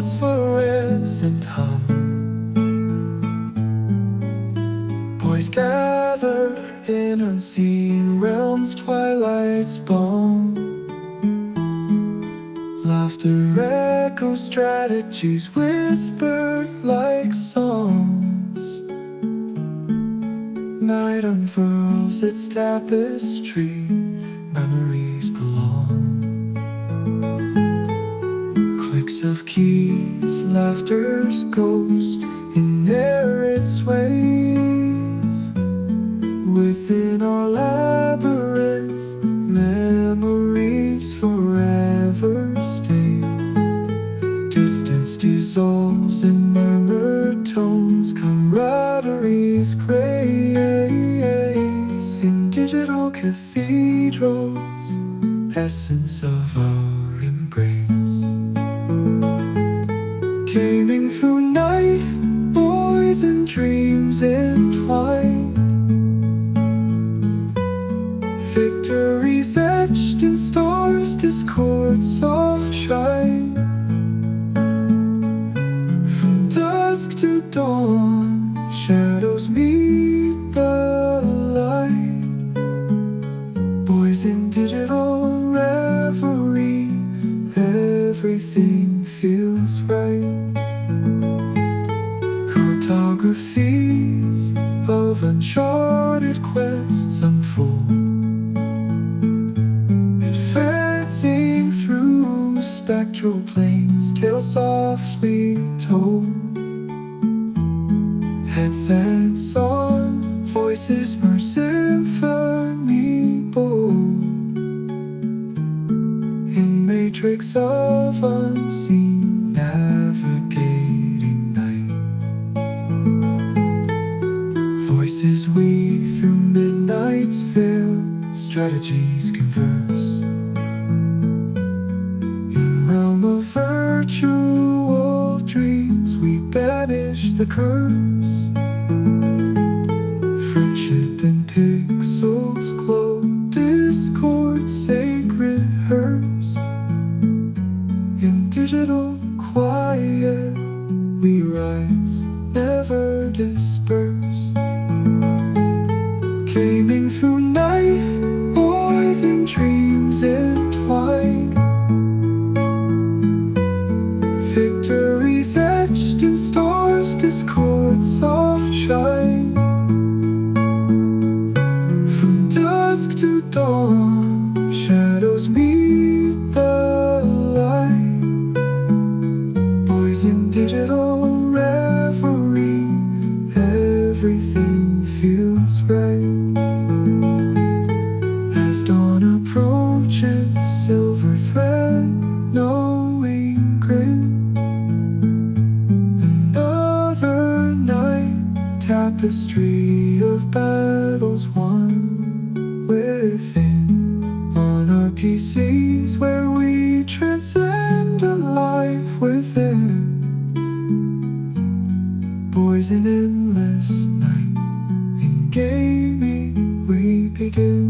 phosphorescent hum. Boys gather in unseen realms, twilight's balm. Laughter echoes, strategies whispered like songs. Night unfurls its tapestry, memories belong. Clicks of keys, laughter's ghost in arid sways. Within our labyrinth, memories forever stay. Distance dissolves in murmured tones, camaraderie's grace. In digital cathedrals, essence of our embrace. Gaming through night, boys and dreams entwine. Victories etched in stars, discord soft shine. From dusk to dawn, shadows meet the light. Boys in digital reverie, everything feels right. Cartographies of uncharted quests unfold, advancing through spectral planes, tales softly told. Headsets on, voices merge symphony bold. In matrix of unseen, navigating night. Voices weave through midnight's veil, strategies converse. In realm of virtual dreams, we banish the curse. Friendship in pixels glow, discord sacred hearse. In digital quiet, we rise, never disperse. Gaming through night, boys and dreams entwine. Victories etched in stars, discord soft shine. From dusk to dawn, shadows meet the light. Boys in digital reverie, everything feels right. As dawn approaches, silver thread, knowing grit. Another night, tapestry of battles won. Within, on our PCs, where we transcend a life within. Boys in endless night, in gaming we begin.